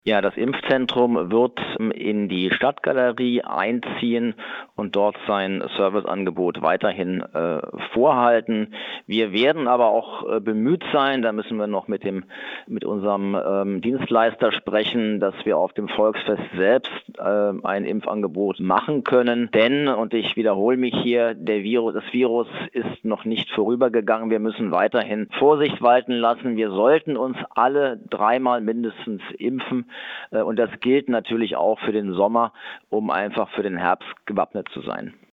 Ja, das Impfzentrum wird in die Stadtgalerie einziehen und dort sein Serviceangebot weiterhin vorhalten. Wir werden aber auch bemüht sein, da müssen wir noch mit unserem Dienstleister sprechen, dass wir auf dem Volksfest selbst ein Impfangebot machen können. Denn, und ich wiederhole mich hier, das Virus ist noch nicht vorübergegangen. Wir müssen weiterhin Vorsicht walten lassen. Wir sollten uns alle 3-mal mindestens impfen. Und das gilt natürlich auch für den Sommer, um einfach für den Herbst gewappnet zu sein.